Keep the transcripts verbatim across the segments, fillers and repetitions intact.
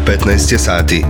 petnaest je sati.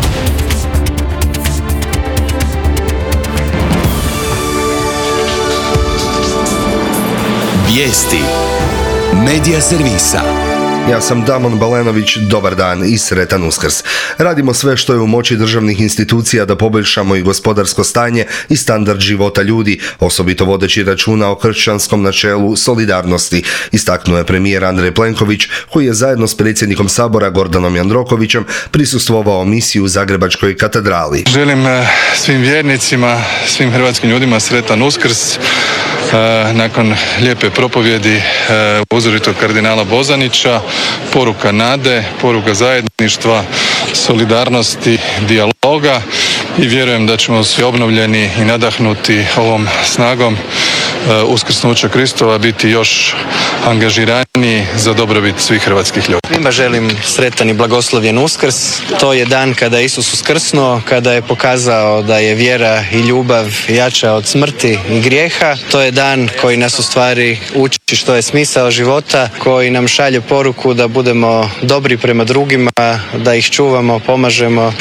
Vijesti Medija servisa. Ja sam Damon Balenović, dobar dan i sretan Uskrs. Radimo sve što je u moći državnih institucija da poboljšamo i gospodarsko stanje i standard života ljudi, osobito vodeći računa o kršćanskom načelu solidarnosti, istaknuo je premijer Andrej Plenković, koji je zajedno s predsjednikom Sabora Gordanom Jandrokovićem prisustvovao misiji u Zagrebačkoj katedrali. Želim svim vjernicima, svim hrvatskim ljudima sretan Uskrs. Nakon lijepe propovjedi uzoritog kardinala Bozanića, poruka nade, poruka zajedništva, solidarnosti, dijaloga i vjerujem da ćemo svi obnovljeni i nadahnuti ovom snagom uskrsnuća Kristova biti još angažiraniji za dobrobit svih hrvatskih ljudi. Svima želim sretan i blagoslovljen Uskrs. To je dan kada je Isus uskrsnuo, kada je pokazao da je vjera i ljubav jača od smrti i grijeha. To je dan koji nas u stvari uči što je smisao života, koji nam šalje poruku da budemo dobri prema drugima, da ih čuvamo, pomažemo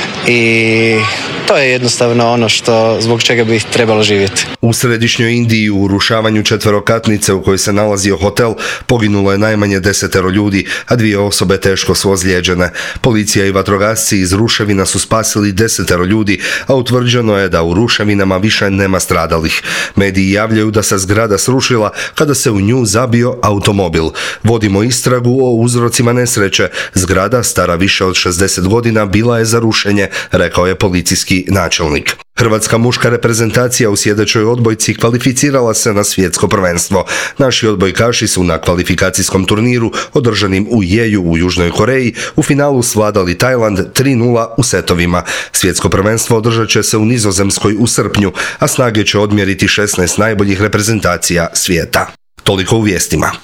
i to je jednostavno ono što, zbog čega bi trebalo živjeti. U središnjoj Indiji u urušavanju četverokatnice u kojoj se nalazio hotel poginulo je najmanje desetero ljudi, a dvije osobe teško su ozlijeđene. Policija i vatrogasci iz ruševina su spasili desetero ljudi, a utvrđeno je da u ruševinama više nema stradalih. Mediji javljaju da se zgrada srušila kada se u nju zabio automobil. Vodimo istragu o uzrocima nesreće. Zgrada, stara više od šezdeset godina, bila je za rušenje, rekao je policijski načelnik. Hrvatska muška reprezentacija u sjedećoj odbojci kvalificirala se na svjetsko prvenstvo. Naši odbojkaši su na kvalifikacijskom turniru održanim u Jeju u Južnoj Koreji u finalu svladali Tajland tri nula u setovima. Svjetsko prvenstvo održat će se u Nizozemskoj u srpnju, a snage će odmjeriti šesnaest najboljih reprezentacija svijeta. Toliko u vijestima.